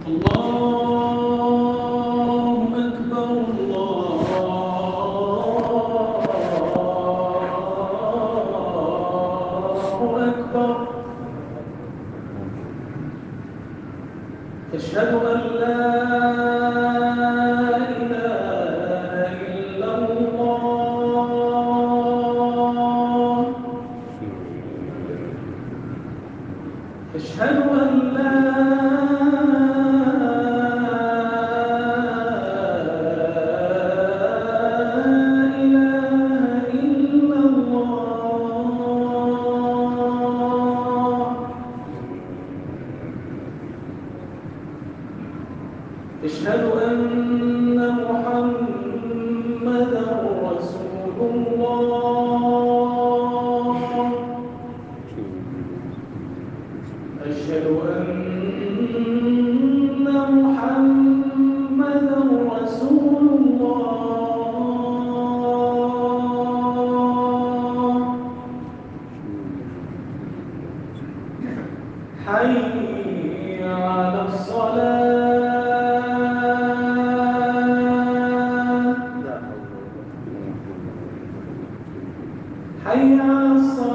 الله أكبر الله أكبر. أشهد أن لا إله إلا الله. أشهد أن لا إله إلا الله. أشهد أن محمدًا رسول الله. أشهد أن محمدًا رسول الله. حي على الصلاة. حي على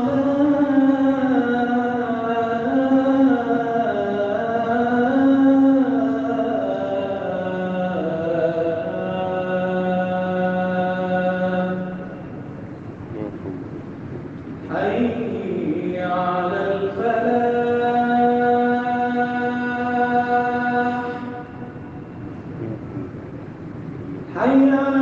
الصلاة. حي على الفلاح. حي على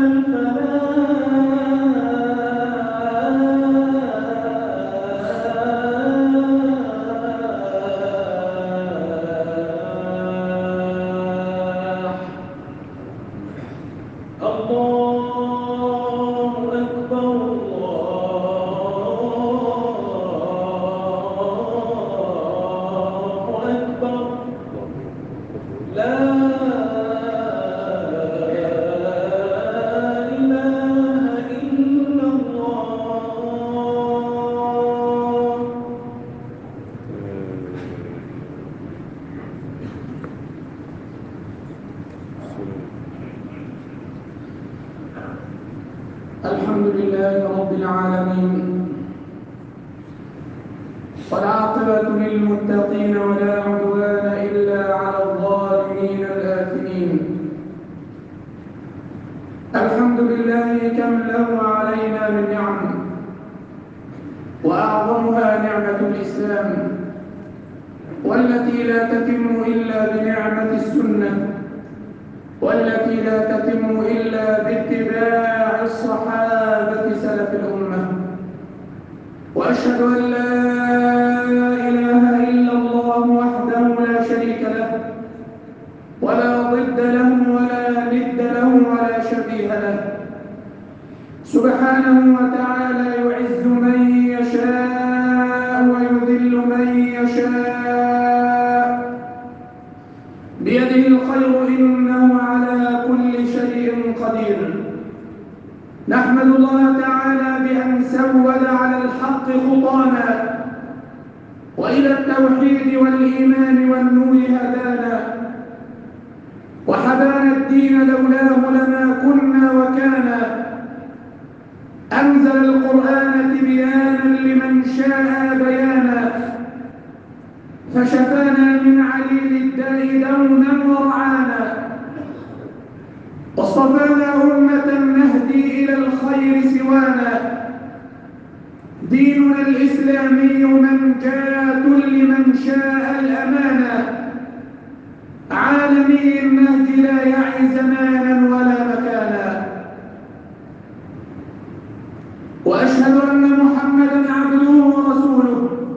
الفلاح. الله أكبر الله أكبر. لا إله إلا الله. الحمد لله رب العالمين، والعاقبة للمتقين ولا عدوان إلا على الظالمين الآثمين. الحمد لله كم له علينا من نعم، وأعظمها نعمة الإسلام، والتي لا تتم إلا بنعمة السنة، والتي لا تتم إلا باتباع الصحابة سلف الأمة. وأشهد أن لا إله إلا الله وحده لا شريك له، ولا ضد له ولا ند له ولا شبيه له، سبحانه وتعالى يعز من يشاء ويذل من يشاء، بيده الخير إنه على كل شيء قدير. نحمد الله تعالى بأن سود على الحق خطانا، وإلى التوحيد والإيمان والنور هدانا، وحبانا الدين لولاه لما كنا وكانا. أنزل القرآن تبيانا لمن شاء بيانا، فشفانا من عليل الداء دوما ورعانا، واصطفانا أمة نهدي إلى الخير سوانا. ديننا الإسلامي منجاة لمن شاء الأمانة، عالمي النهج لا يعي زمانا ولا مكانا. وأشهد أن محمدًا عبده ورسوله،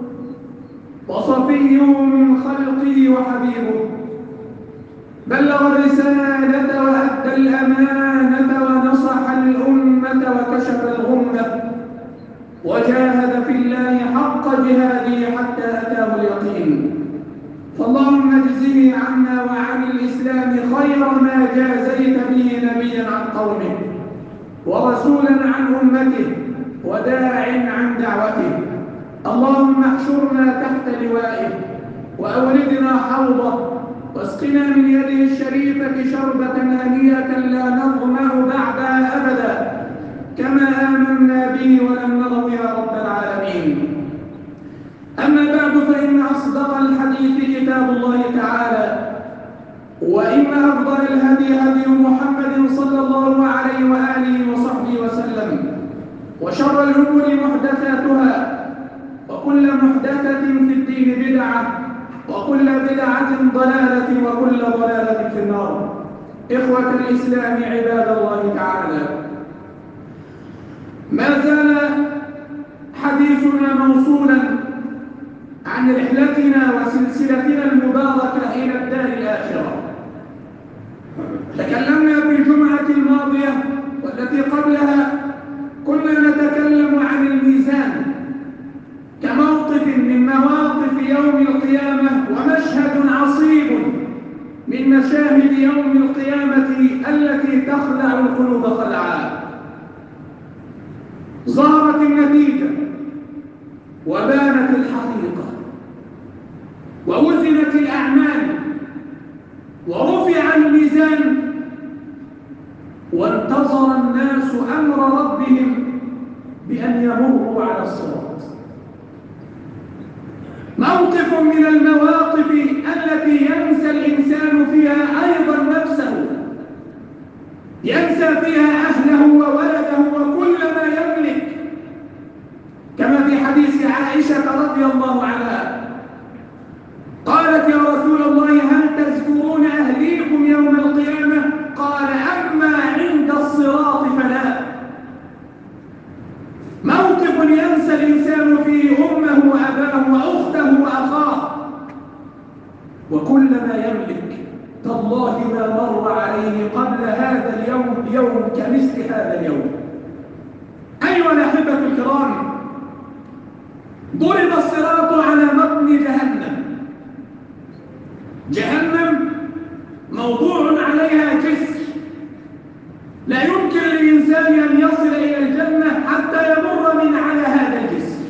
وصفيه من خلقه وحبيبه، بلغ الرسالة وأدى الأمانة ونصح الأمة وكشف الغمة، وجاهد في الله حق جهاده حتى أتاه اليقين. فاللهم اجزه عنا وعن الإسلام خير ما جازيت به نبيا عن قومه، ورسولا عن أمته، وداع عن دعوته. اللهم احشرنا تحت لوائه، وأوردنا حوضه، واسقنا من يده الشريفة شربة هنيئة لا نظمأ بعدها أبدا كما آمنا به ولم نرض يا رب العالمين. أما بعد فإن أصدق الحديث كتاب الله تعالى، وإن أفضل الهدي هدي محمد صلى الله عليه وآله وصحبه وسلم، وشر الأمور محدثاتها، وكل محدثة في الدين بدعة، وكل بدعة ضلالة، وكل ضلالة في النار. إخوة الإسلام عباد الله تعالى، ما زال حديثنا موصولا عن رحلتنا وسلسلتنا المباركة إلى الدار الآخرة. تكلمنا في الجمعة الماضية والتي قبلها كنا نتكلم عن الميزان كموقف من مواقف يوم القيامة، ومشهد عصيب من مشاهد يوم القيامة التي تخلع القلوب خلعا. ظهرت النتيجة وبانت الحقيقة، ووزنت الأعمال، ورفع الميزان، وانتظر الناس أمر ربهم بأن يمروا على الصراط. موقف من المواقف التي ينسى الإنسان فيها أيضا نفسه، ينسى فيها أهله وولده وكل ما يملك، كما في حديث عائشة رضي الله عنها قالت: يا رسول الله هل تذكرون أهليكم يوم القيامة؟ قال: أما عند الصراط فلا. موقف ينسى الإنسان فيه أمه وأباه وأخته وأخاه وكل ما يملك. تالله ما مر عليه قبل هذا اليوم يوم كمثل هذا اليوم. أيها الأحبة الكرام، ضرب الصراط على متن جهنم. جهنم موضوع عليها جسر، لا يمكن للإنسان أن يصل إلى الجنة حتى يمر من على هذا الجسر،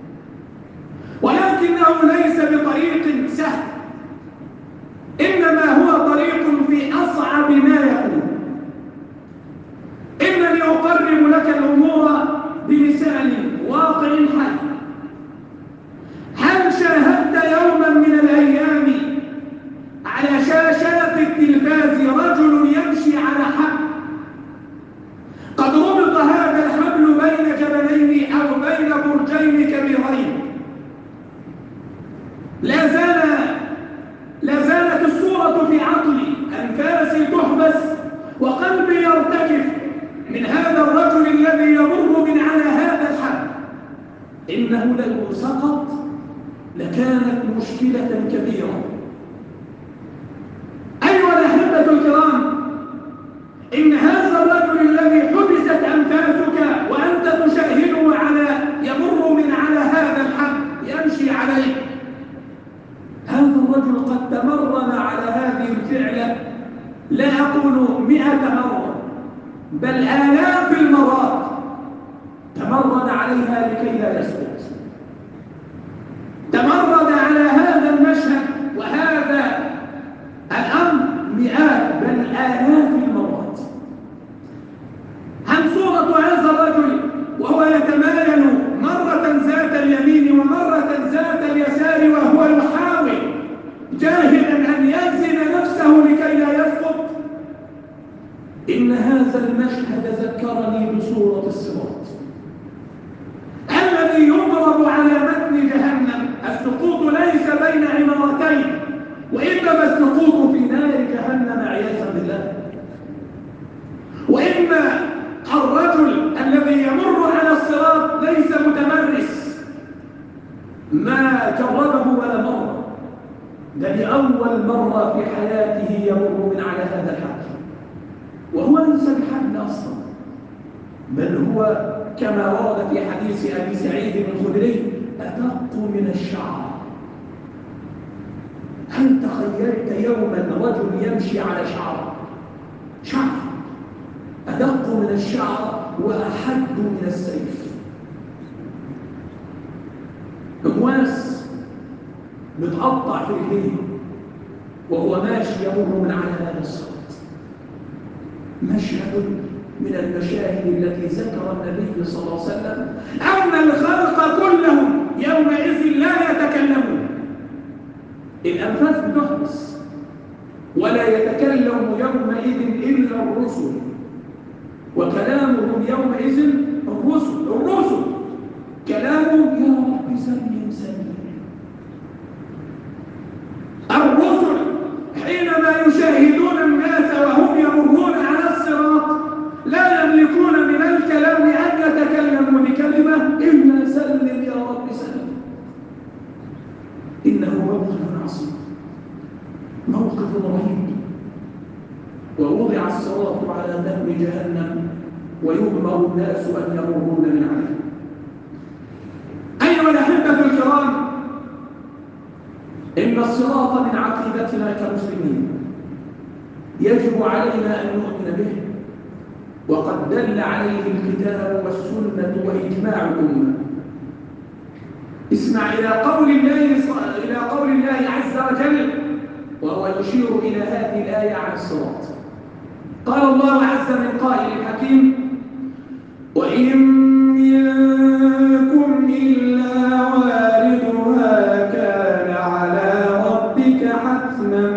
ولكنه ليس بطريق سهل، إنما هو طريق في أصعب ما يكون. إنني أقرب لك الأمور بمثال واقع حي. هل شاهدت يوما من الأيام على شاشات التلفاز رجل يمشي على حبل، قد ربط هذا الحبل بين جبلين أو بين برجين كبيرين؟ لا زالت الصورة في عقلي، أنفاسي تحبس وقلبي يرتجف من هذا الرجل الذي يمر من على هذا الحبل. إنه لو سقط لكانت مشكلة كبيرة. أيها الأحبة الكرام، إن هذا الرجل الذي حبست أنفاسك وأنت تشاهده يمر من على هذا الحبل يمشي عليه، هذا الرجل قد تمرن على هذه الفعلة، لا أقول 100 مرة بل آلاف المرات تمرن عليها لكي لا يسقط. تمرد على هذا المشهد وهذا الأمر 100 بل آلاف المرات. هم صورة هذا الرجل وهو يتمايل مرة ذات اليمين ومرة ذات اليسار وهو يحاول جاهدا أن يلزم نفسه لكي لا يسقط. إن هذا المشهد ذكرني بصورة الصراط الذي يضرب على متن جهنم. السقوط ليس بين عمارتين، وإنما السقوط في نار جهنم عياذا بالله. وإن الرجل الذي يمر على الصراط ليس متمرس، ما جربه ولا مرة، ده لأول مرة في حياته يمر من على هذا الحبل، وهو ليس بحبل أصلا، بل هو كما ورد في حديث أبي سعيد الخدري أدق من الشعر. هل تخيلت يوما رجل يمشي على شعر أدق من الشعر وأحد من السيف؟ أمواس بتقطع في رجليه وهو ماشي يمر من على هذا الصراط. مشهد من المشاهد التي ذكر النبي صلى الله عليه وسلم أن الخلق كلهم يومئذ لا يتكلمون، الأنفاس بتحبس، ولا يتكلم يومئذ إلا الرسل، وكلامهم يومئذ الرسل كلامهم يا رب سلم سلم. الرسل حينما يشاهدون الناس وهم يمرون على الصراط لا يملكون من الكلام أن يتكلموا بكلمة إلا سلم يا رب سلم. إنه موقف عصيب، موقف رهيب. ووضع الصراط على متن جهنم ويؤمر الناس أن يمرون من عليه. أيها الأحبة الكرام، إن الصراط من عقيدتنا كمسلمين يجب علينا أن نؤمن به، وقد دل عليه الكتاب والسنة وإجماع الأمة. اسمع إلى قول الله عز وجل وهو يشير إلى هذه الآية عن الصراط. قال الله عز من قائل حكيم: وإن منكم إلا واردها كان على ربك حتما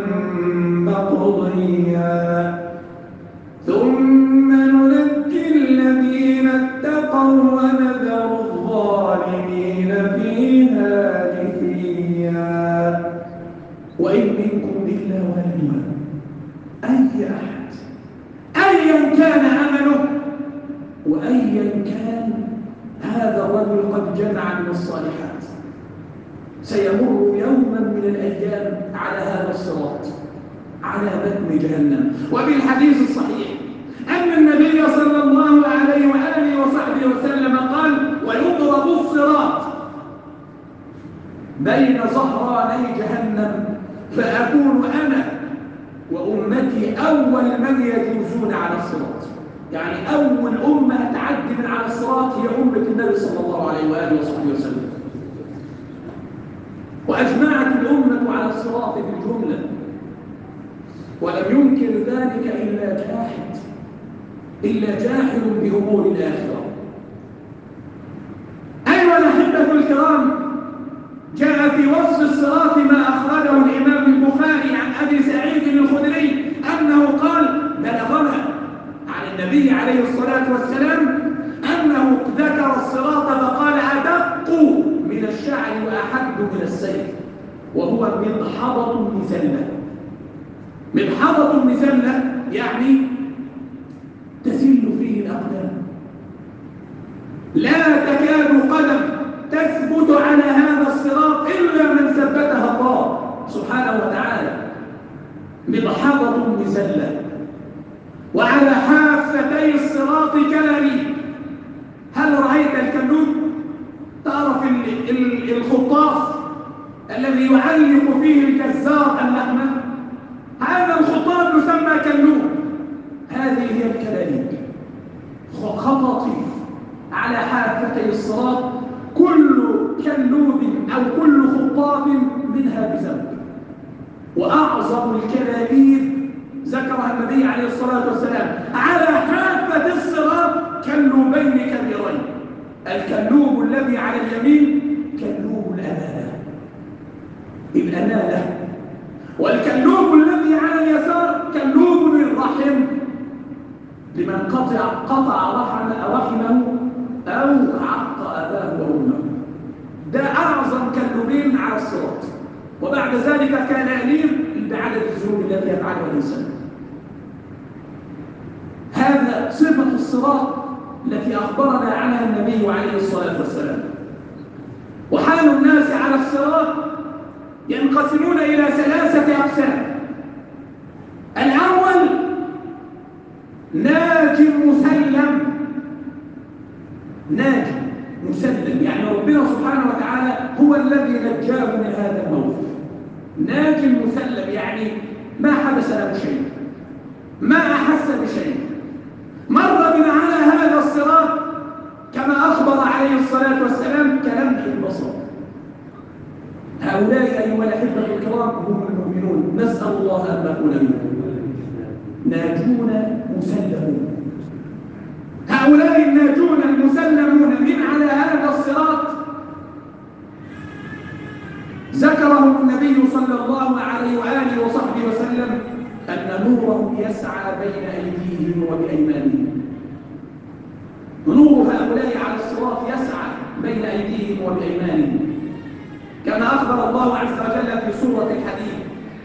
مقضيا ثم ننجي الذين اتقوا ونذر الظالمين فيها جثيا. وإن منكم إلا واردها، أي أحد أيا كان عمله وأيا كان هذا الرجل قد جمع من الصالحات سيمر يوما من الأيام على هذا الصراط على متن جهنم. وبالحديث الصحيح أن النبي صلى الله عليه وآله وصحبه وسلم قال: ويضرب الصراط بين ظهراني جهنم فأكون أنا وأمتي أول من يجوزون على الصراط. يعني أول أمة تعدي من على الصراط هي أمة النبي صلى الله عليه وآله وصحبه وسلم. وأجمعت الأمة على الصراط بالجملة، ولم ينكر ذلك إلا جاحد بأمور الآخرة. أيها الأحبة الكرام، جاء في وصف الصراط ما أخرجه الإمام البخاري عن أبي سعيد الخدري أنه قال: بلغنا عن النبي عليه الصلاة والسلام أنه ذكر الصراط فقال: أدق من الشعر وأحد من السيف، وهو مضحضة مسلة. مضحضة مسلة يعني تسل فيه الأقدام، لا تكاد قدم تثبت على هذا الصراط إلا من ثبتها الله سبحانه وتعالى. مضحضة مسلة، وعلى حافتي الصراط كلاليب. هل رأيت الكلوب؟ تعرف الخطاف الذي يعلق فيه الجزار اللحمة؟ هذا الخطاف يسمى كلوب. هذه هي الكلاليب، خطاطيف على حافتي الصراط، كل كلوب أو كل خطاف منها بذنب. وأعظم الكلاليب ذكرها النبي عليه الصلاة والسلام على حافة الصراط كلوبين كبيرين. الكلوب الذي على اليمين كلوب الأنانة، والكلوب الذي على اليسار كلوب الرحم، لمن قطع رحمه أو عق أباه وأمه. ده أعظم كلوبين على الصراط. وبعد ذلك كلاليب بعدد الذنوب التي يفعلها الإنسان. هذا صفة الصراط التي أخبرنا عنها النبي عليه الصلاة والسلام. وحال الناس على الصراط ينقسمون إلى 3 أقسام. الأول ناج مسلم. ناج مسلم يعني ربنا سبحانه وتعالى هو الذي نجاه من هذا الموقف. ناج مسلم يعني ما حدث له شيء، ما أحس بشيء، مر بنا على هذا الصراط كما أخبر عليه الصلاة والسلام كلمح البصر. هؤلاء أيها الأحبة الكرام هم المؤمنون، نسأل الله أن نكون منهم. ناجون مسلمون، هؤلاء الناجون المسلمون من على هذا الصراط ذكرهم النبي صلى الله عليه وآله وصحبه وسلم أن نورهم يسعى بين أيديهم وبأيمانهم. نور هؤلاء على الصراط يسعى بين أيديهم وبأيمانهم، كما أخبر الله عز وجل في سورة الحديد: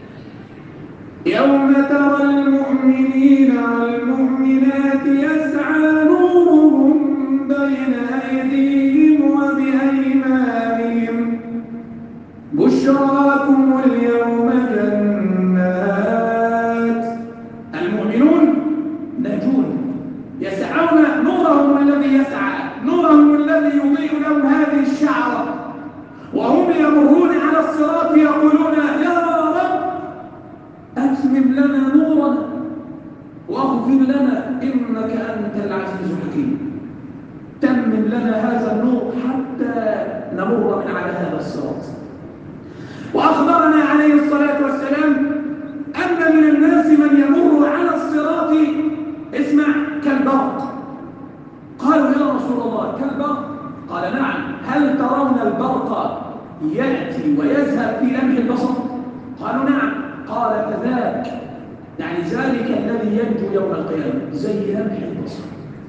يوم ترى المؤمنين والمؤمنات يسعى نورهم بين أيديهم وبأيمانهم بشراكم اليوم جنات. المؤمنون ناجون يسعون نورهم الذي يسعى، نورهم الذي يضيء لهم هذه الشعرة، وهم يمرون على الصراط يقولون: يا رب أتمم لنا نورنا واغفر لنا إنك أنت العزيز الحكيم. تمم لنا هذا النور حتى نمر من على هذا الصراط. وأخبرنا عليه الصلاة والسلام أن من الناس من يمر على الصراط اسمع كالبرق. قالوا: يا رسول الله كالبرق؟ قال: نعم. هل ترون البرق يأتي ويذهب في لمح البصر؟ قالوا: نعم. قال: كذاك، يعني ذلك الذي ينجو يوم القيامة زي لمح البصر،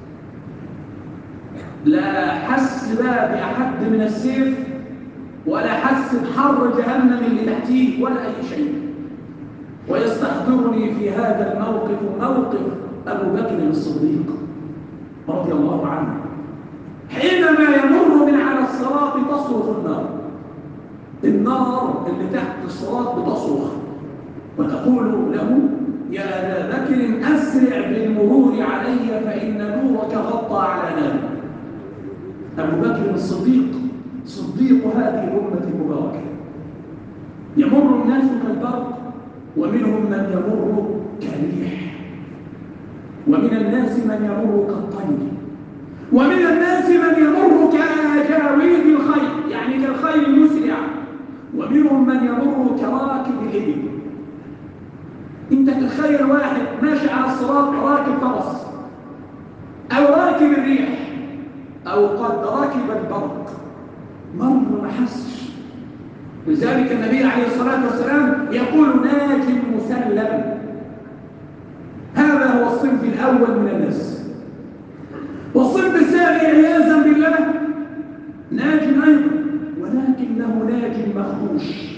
لا حس بقى بأحد من السيف، ولا حس بحر جهنم اللي تحتيه، ولا أي شيء. ويستحضرني في هذا الموقف موقف أبو بكر الصديق رضي الله عنه، حينما يمر من على الصراط تصرخ النار. النار اللي تحت الصراط بتصرخ وتقول له: يا أبا بكر أسرع بالمرور علي فإن نورك غطى على نار. أبو بكر الصديق صديق هذه الأمة المباركة. يمر الناس كالبرق، ومنهم من يمر كالريح، ومن الناس من يمر كالطير، ومن الناس من يمر كأجاويد الخيل، يعني كالخيل المسرع، ومنهم من يمر كراكب الإبل. انت تتخيل واحد ماشي على الصراط راكب فرس او راكب الريح او قد ركب البرق، مر ما حسش. لذلك النبي عليه الصلاة والسلام يقول: ناج مسلم. هذا هو الصنف الأول من الناس. والصنف الثاني عياذا بالله ناج أيضا، ولكنه ناج مخدوش.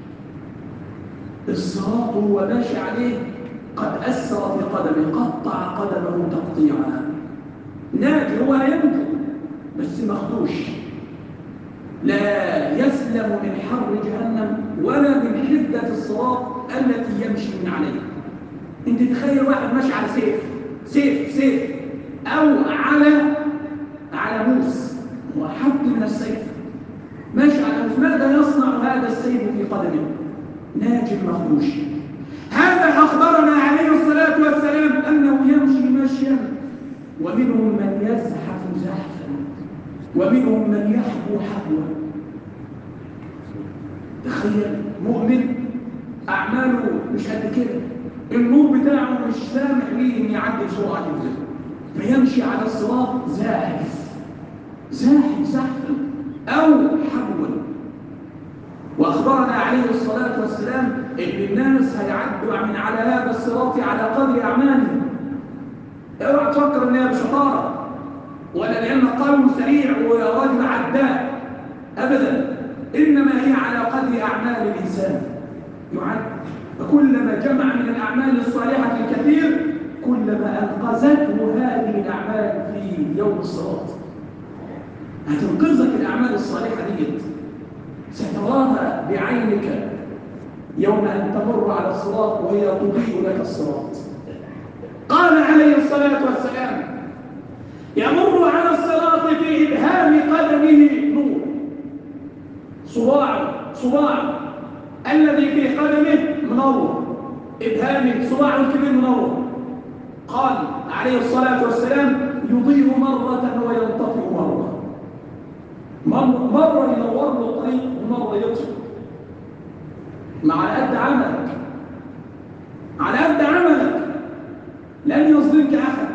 الصراط هو ماشي عليه قد أثر في قدمه، قطع قدمه تقطيعا. ناج هو ينجو بس مخدوش، لا يسلم من حر جهنم ولا من حدة الصراط التي يمشي من عليها. انت تخيل واحد ماشي على سيف او على موس، هو حد من السيف ماشي على موس، ماذا يصنع هذا السيف في قدمه؟ ناج مخدوش. هذا أخبرنا عليه الصلاة والسلام أنه يمشي مشيا، ومنهم من يزحف زحفا، ومنهم من يحبو حبوا. تخيل مؤمن أعماله مش قد كده، النور بتاعه مش سامح ليه إن يعدي بسرعة كده، فيمشي على الصراط زاحف زحفا أو حبوا. وأخبرنا عليه الصلاة والسلام إن الناس هيعدوا من على هذا الصراط على قدر أعمالهم. اوعى تفكر إنها بشطارة ولا لأن قلبه سريع ورجل عداء، أبدا، إنما هي على قدر أعمال الإنسان يعد. فكلما جمع من الأعمال الصالحة الكثير كلما أنقذته هذه الأعمال في يوم الصراط. هتنقذك الأعمال الصالحة ديت، ستراها بعينك يوم أن تمر على الصراط وهي تضيء لك الصراط. قال عليه الصلاة والسلام: يمر على الصراط في إبهام قدمه نور. صباعه الذي في قدمه منور، إبهامه صباعه الكبير منور. قال عليه الصلاة والسلام: يضيء مرة وينطفئ مرة ينور له الطريق ومرة يطفئ. ما على قد عملك، على قد عملك، لن يظلمك أحد.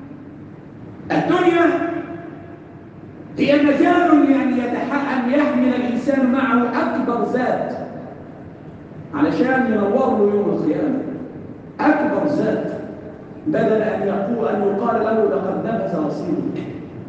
الدنيا هي مجال يعني أن يحمل الإنسان معه أكبر ذات علشان ينور له يوم القيامة، أكبر ذات، بدل أن يقال له لقد نفذ رصيدك.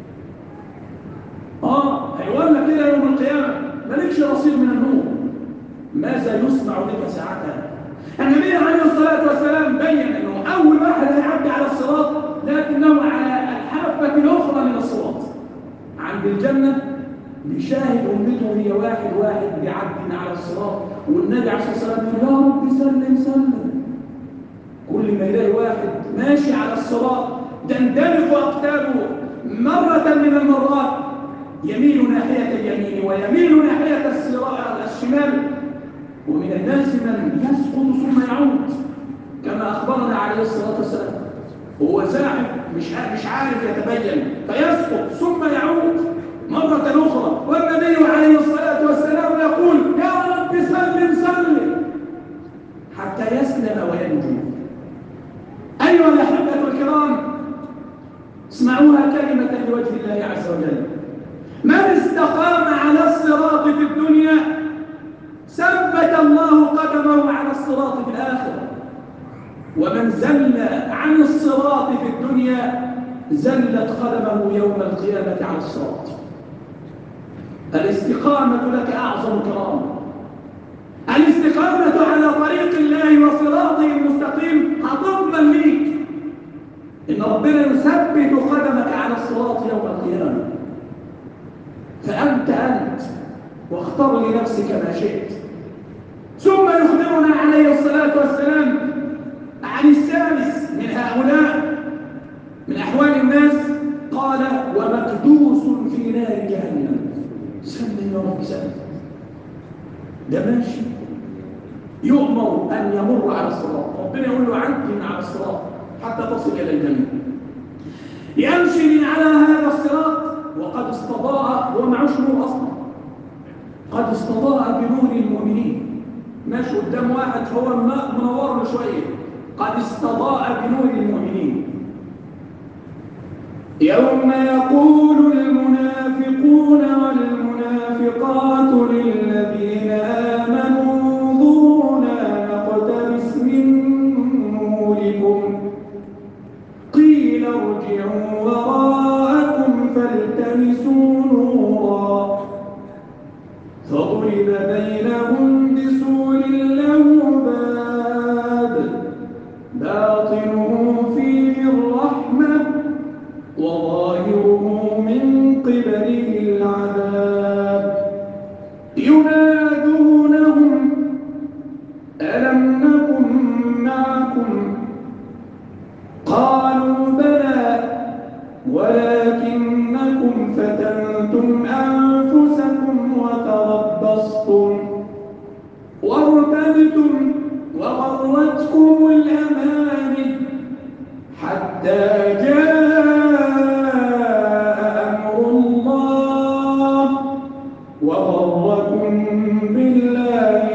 هيقول لك كده يوم القيامة مالكش رصيد من النور، ماذا يصنع بك ساعتها؟ النبي عليه الصلاة والسلام بين أنه أول واحد هيعدي على الصراط لكنه على الحافة الأخرى من الصراط عند الجنة بيشاهد أمته هي واحد واحد بيعدي على الصراط، والنبي عليه الصلاة والسلام يقول يا رب سلم سلم. كل ما يلاقي واحد ماشي على الصراط تندلق أقدامه مرة من المرات، يميل ناحية اليمين ويميل ناحية الشمال، ومن الناس من يسقط ثم يعود كما أخبرنا عليه الصلاة والسلام، هو زاحف مش عارف يتبين فيسقط ثم يعود مرة أخرى، والنبي عليه الصلاة والسلام يقول يا رب سلم سلم حتى يسلم وينجو. أيها الأحبة الكرام، اسمعوها كلمة لوجه الله عز وجل: من استقام على الصراط في الدنيا ثبت الله قدمه على الصراط في الآخرة، ومن زل عن الصراط في الدنيا زلت قدمه يوم القيامة على الصراط. الاستقامة لك أعظم كرامة، الاستقامة على طريق الله وصراطه المستقيم هتضمن ليك إن ربنا يثبت قدمك على الصراط يوم القيامة. فأنت واختار لنفسك ما شئت. ثم يخبرنا عليه الصلاة والسلام عن الثالث من هؤلاء من أحوال الناس، قال ومكدوس في نار جهنم. سلم يا رب سلم. ده ماشي يؤمر أن يمر على الصراط، ربنا يقول له عد من على الصراط حتى تصل إلى الجنة، يمشي من على هذا الصراط وقد استضاء، هو معوش نور أصلا، قد استضاء بنور المؤمنين، ماشي قدام واحد هو منور له شوية، قد استضاء بنور المؤمنين. يوم يقول المنافقون والمنافقات للذين آمنوا انظرونا نقتبس من نوركم قيل ارجعوا وراءكم فالتمسوا نورا فضرب بينهم بسور له باب باطنه فيه الرحمة وظاهره من قبله العذاب ينادونهم ألم نكن معكم قالوا بلى ولكنكم فتنتم أنفسكم وتربصتم وارتبتم وغرتكم الأماني حتى جاء أمر الله وغركم بالله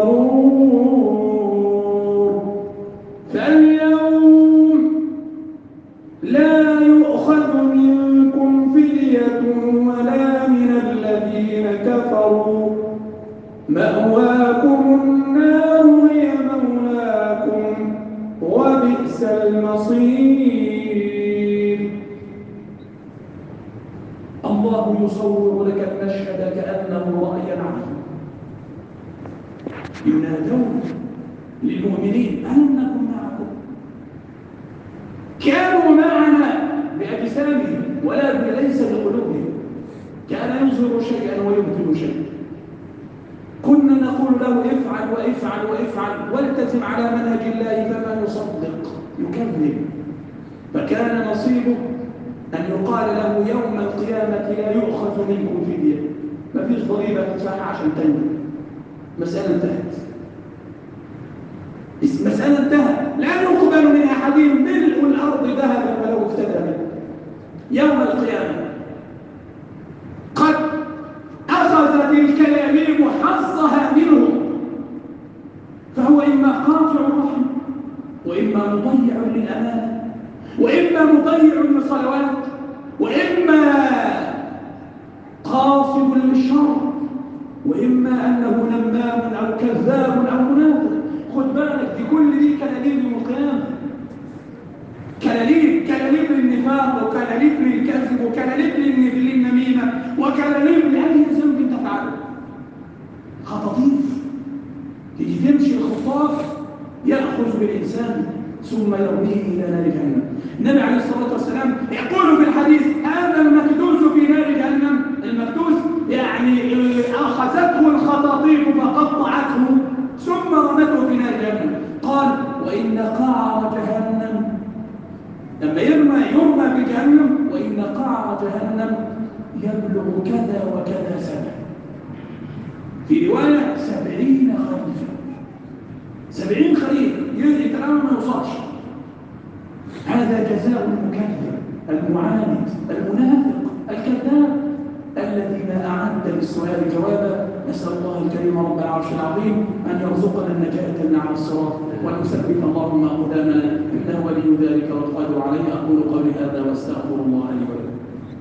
الغرور. فاليوم لا يؤخذ منكم فدية ولا من الذين كفروا مأواكم النار هي مولاكم وبئس المصير. الله يصور لك المشهد كأنه رأي عين. ينادون للمؤمنين ألم نكن معكم؟ كانوا معنا بأجسامهم ولا ليس بقلوبهم، كان يظهر شيئا ويبطل شيئا. كنا نقول له افعل وافعل وافعل والتزم على منهج الله، فما يصدق يكذب. فكان نصيبه أن يقال له يوم القيامة لا يؤخذ منكم فدية، ما فيش ضريبة تدفعها عشان تنجو. مسألة انتهت، مسألة انتهت، لا يقبل من أحدهم ملء الأرض ذهبا ولو افتدى منه. يوم القيامة قد أخذت الكلاليب حظها منهم، وإما مضيع للأمانة، وإما مضيع للصلوات، وإما قاصد للشر، وإما أنه نمام أو كذاب أو منافق. خد بالك، دي كل دي كلاليب يوم القيامة، كلاليب للنفاق، وكلاليب للكذب، وكلاليب للنميمة، وكلاليب لأي ذنب تفعله. خطاطيف تيجي تمشي الخطاف يأخذ بالإنسان ثم يرميه إلى نار جهنم. النبي عليه الصلاة والسلام يقول في الحديث: هذا المكدوس في نار جهنم. المكدوس يعني أخذته الخطاطيف فقطعته ثم رمته في نار جهنم. قال: وإن قعر جهنم، لما يرمى في جهنم، وإن قعر جهنم يبلغ كذا وكذا سنة. في رواية 70 خريفا، 70 خريف يترمى ما يوصلش. هذا جزاء المكذب المعاند المنافق الكذاب الذي لا أعد للسؤال جوابا. نسأل الله الكريم رب العرش العظيم أن يرزقنا النجاة من على الصراط، وأن يثبت اللهم أقدامنا، إنه ولي ذلك والقادر عليه. أقول قولي هذا وأستغفر الله لي ولكم.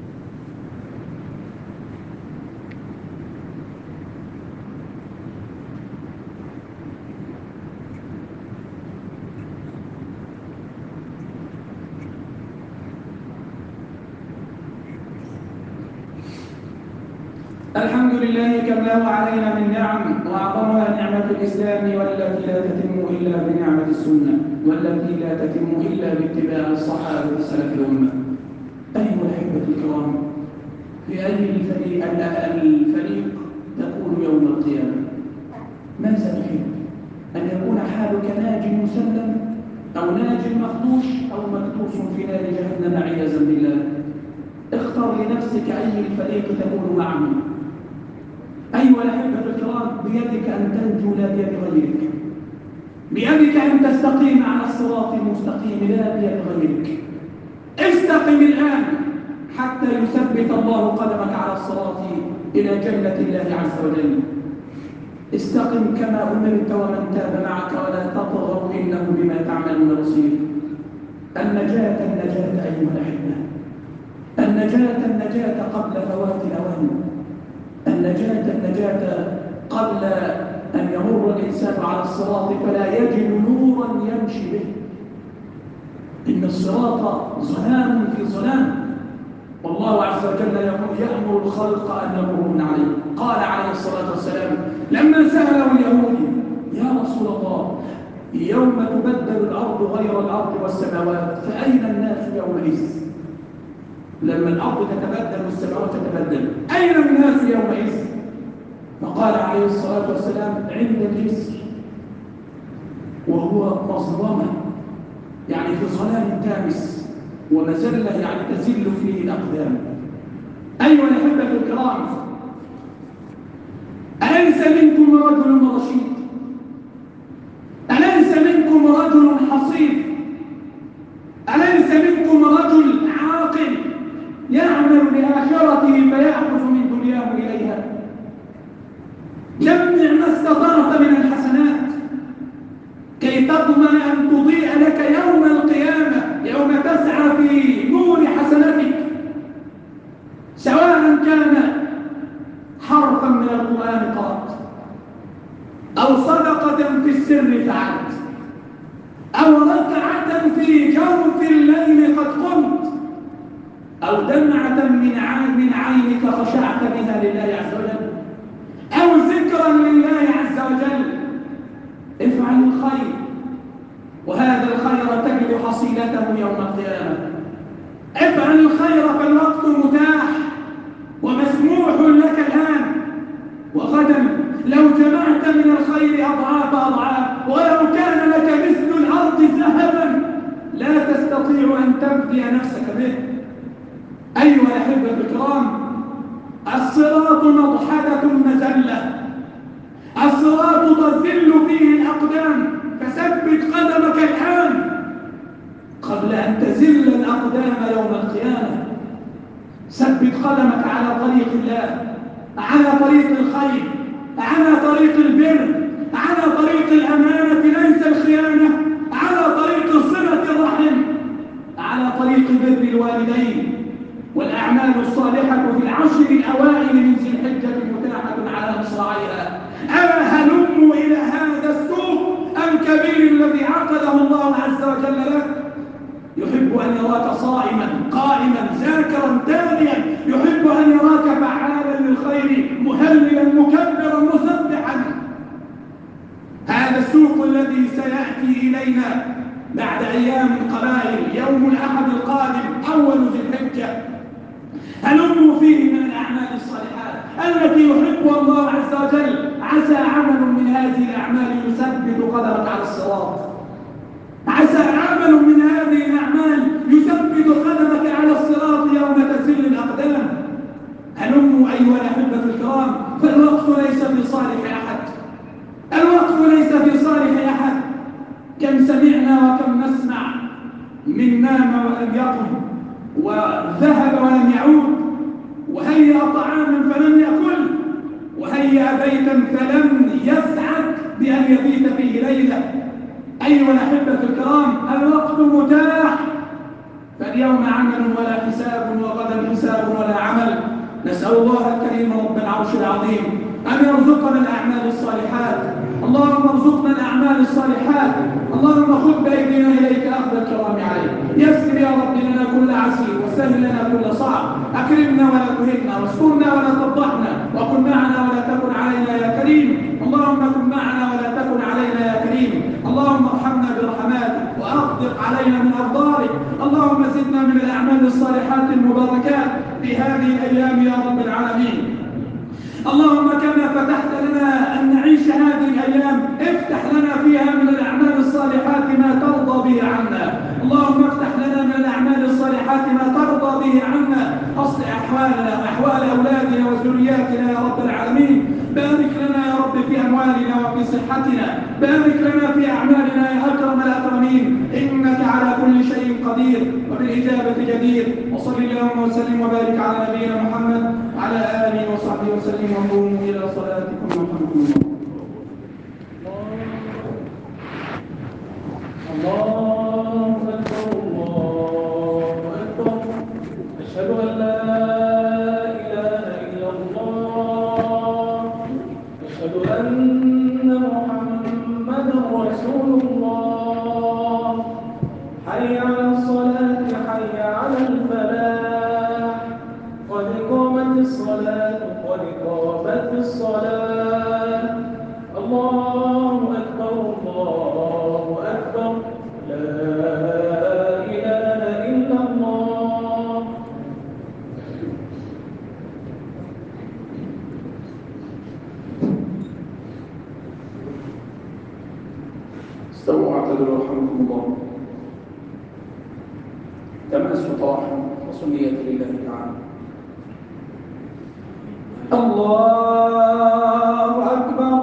الحمد لله كم له علينا من نعم، وأعظمها نعمة الإسلام، والتي لا تتم إلا بنعمة السنة، والتي لا تتم إلا باتباع الصحابة سلف الأمة. أيها الأحبة الكرام، في أي الفريق تكون يوم القيامة؟ ماذا تحب؟ أن يكون حالك ناج مسلم، أو ناج مخدوش، أو مكدوس في نار جهنم عياذا بالله؟ اختر لنفسك أي الفريق تكون معه. أيها الأحبة الكرام، بيدك أن تنجو لا بيد غيرك، بيدك أن تستقيم على الصراط المستقيم لا بيد غيرك. استقم الآن حتى يثبت الله قدمك على الصراط إلى جنة الله عز وجل. استقم كما أمرت ومن تاب معك، ولا تطغوا إنه بما تعملون بصير. النجاة أيها الأحبة، النجاة قبل فوات الأوان، النجاة قبل أن يمر الإنسان على الصراط فلا يجد نورا يمشي به. إن الصراط ظلام في ظلام، والله عز وجل يأمر الخلق أن يمروا من عليه. قال عليه الصلاة والسلام لما سأله اليهودي: يا رسول الله، يوم تبدل الأرض غير الأرض والسماوات، فأين الناس يومئذ؟ لما الأرض تتبدل والسماوات تتبدل، أين الناس يومئذ؟ فقال عليه الصلاة والسلام: عند الجسر، وهو مظلمة، يعني في ظلام تامس، ومزلة يعني تزل فيه الأقدام. أيها الأحبة الكرام، أليس منكم رجل رشيد؟ أليس منكم رجل حصيف؟ أليس منكم رجل عاقل يعمل لآخرته فيأخذ من دنياه إليها؟ جمع ما استطعت من الحسنات كي تضمن أن تضيء لك يوم القيامة، يوم تسعى في نور حسناتك، سواء كان حرفا من القرآن قرأت، أو صدقة في السر فعلت، أو ركعة في جوف الليل قد قمت، أو دمعة من عينك خشعت بها لله عز وجل، أو ذكرا لله عز وجل. افعل الخير، وهذا الخير تجد حصيلته يوم القيامة. افعل الخير فالوقت متاح ومسموح لك الآن، وغدا لو جمعت من الخير أضعاف، ولو كان لك مثل الأرض ذهبا لا تستطيع أن تفدي نفسك به. أيها الأحبة الكرام، الصراط مضحدة مذلة، الصراط تذل فيه الأقدام، فثبت قدمك الآن قبل أن تزل الأقدام يوم القيامة. ثبت قدمك على طريق الله، على طريق الخير، على طريق البر، على طريق الأمانة ليس الخيانة، على طريق الخير الذي عقده الله عز وجل لك. يحب أن يراك صائما قائما ذاكرا تاليا، يحب أن يراك فعالا للخير مهللا مكبرا مسبحا. هذا السوق الذي سيأتي إلينا بعد أيام قلائل، يوم الأحد القادم أول ذي الحجة، هلموا فيه من الأعمال الصالحات التي يحبها الله عز وجل. عسى عمل من هذه الأعمال يثبت قدمك على الصراط، عسى عمل من هذه الأعمال يثبت قدمك على الصراط يوم تزل الأقدام. هلموا أيها الأحبة الكرام، فالوقت ليس في صالح أحد، الوقت ليس في صالح أحد. كم سمعنا وكم نسمع من نام ولم يقم، وذهب ولم يعود، وهيأ طعاما فلم يأكل، وهيأ بيتا فلم يسعد بأن يبيت فيه ليلة. أيها الأحبة الكرام، الوقت متاح، فاليوم عمل ولا حساب، وغدا حساب ولا عمل. نسأل الله الكريم رب العرش العظيم أن يرزقنا الأعمال الصالحات. اللهم ارزقنا الأعمال الصالحات. اللهم خذ بأيدينا إليك أخذ الكرام عليك. يسر يا رب لنا كل عسير، وسهل لنا كل صعب. أكرمنا ولا تهنا، واسترنا ولا تفضحنا، وكن معنا ولا تكن علينا يا كريم. اللهم كن معنا ولا تكن علينا يا كريم. اللهم ارحمنا برحماتك، وأغدق علينا من أفضالك. اللهم زدنا من الأعمال الصالحات المباركات في هذه الأيام يا رب العالمين. اللهم كما فتحت لنا أن نعيش هذه الأيام، افتح لنا فيها من الأعمال الصالحات ما ترضى به عنا. اللهم افتح لنا من الأعمال الصالحات ما ترضى به عنا. أصلح أحوالنا وأحوال أولادنا وذرياتنا يا رب العالمين. بارك لنا يا رب في أموالنا وفي صحتنا، بارك لنا في أعمالنا يا أكرم الأكرمين، إنك على كل شيء قدير وبالإجابة جدير. وصل اللهم وسلم وبارك على نبينا محمد وعلى آله وصحبه وسلم، وقوموا إلى صلاتكم يرحمكم الله. الله أكبر الله أكبر، أشهد أن لا إله إلا الله، أشهد أن محمدا رسول الله. حي على الصلاة، حي على الفلاح، قد قامت الصلاة، قد قامت الصلاة. الله أكبر الله أكبر، لا إله إلا الله. استووا واعتدلوا رحمكم الله. تماس طاعة وصنية لله تعالى. الله أكبر.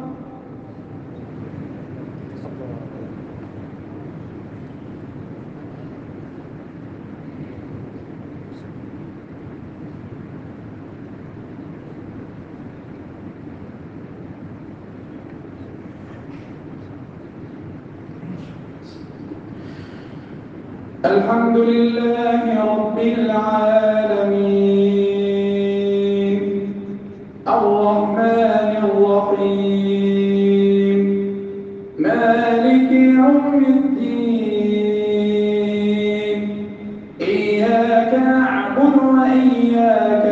الحمد لله رب العالمين، الرحمن الرحيم، مالك يوم الدين. إياك نعبد وإياك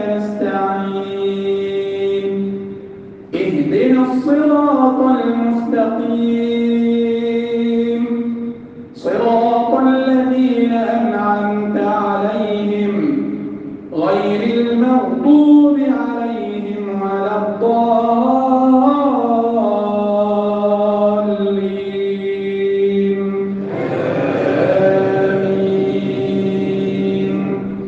نستعين، اهدنا الصراط المستقيم، صراط الذين أنعمت عليهم غير المغضوب عليهم ولا الضالين. آمين.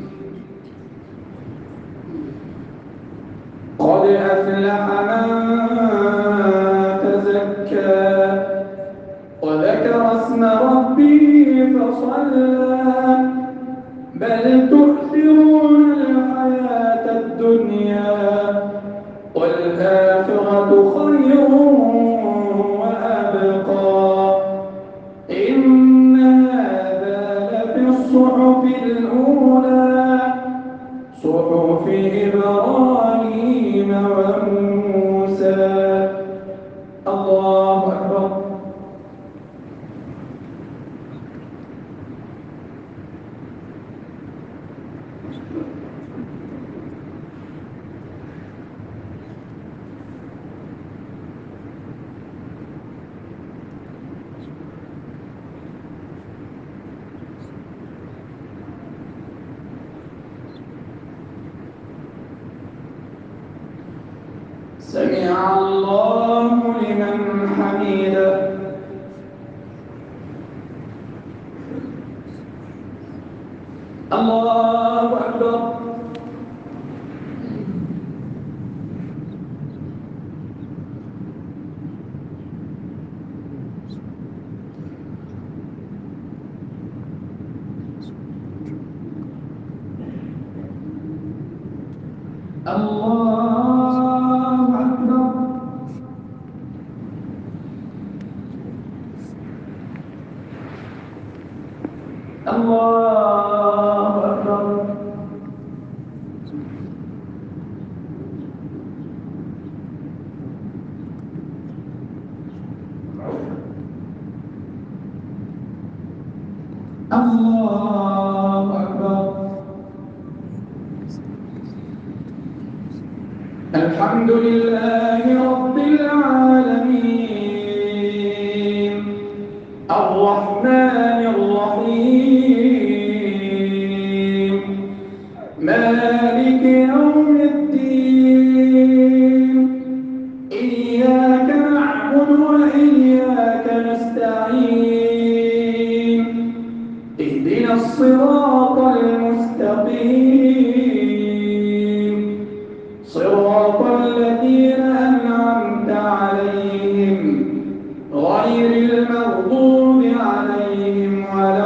قد أفلح من تزكى وذكر اسم ربه فصلى، بل تؤثرون الحياة الدنيا والآخرة خير وأبقى. إن هذا لفي الصحف الأولى، صحف إبراهيم وموسى. الله أكبر. سمع الله لمن حمده. الله أكبر. الله أكبر. الله أكبر. الله أكبر. الحمد لله رب العالمين الرحمن الرحيم مالك يوم الدين إياك نعبد وإياك نستعين اهدنا الصراط المستقيم صراط الذين أنعمت عليهم غير المغضوب عليهم ولا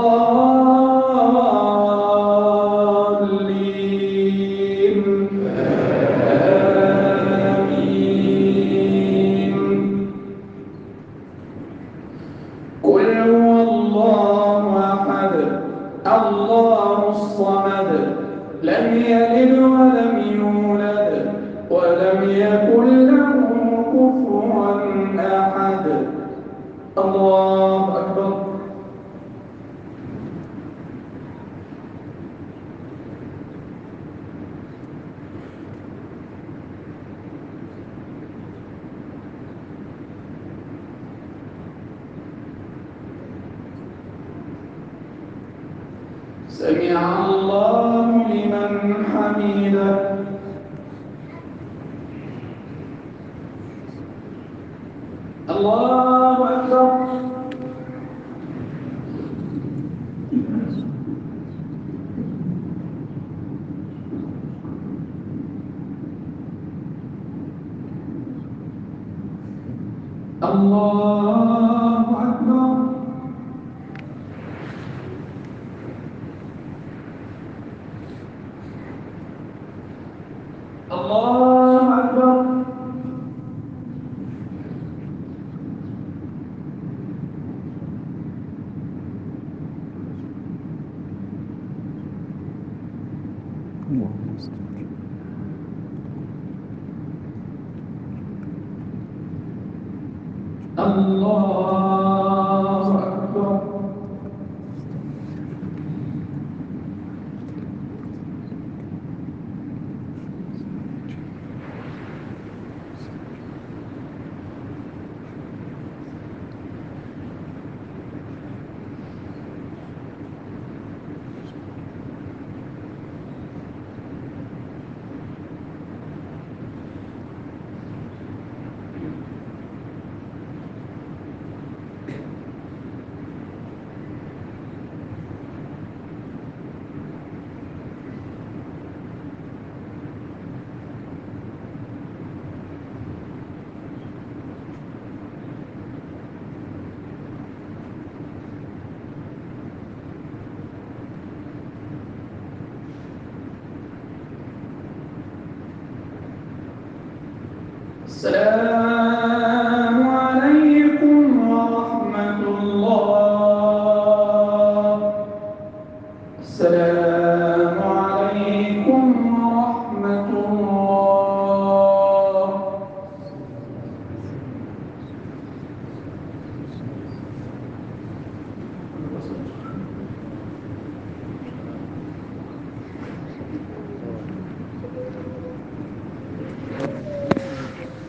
الضالين آمين. قل هو الله أحد الله الصمد لم يلد ولم يولد ولم يكن له كفوا أحد. الله أكبر. سمع الله لمن حمده. الله أكبر. الله أكبر. الله أكبر. الله أكبر. السلام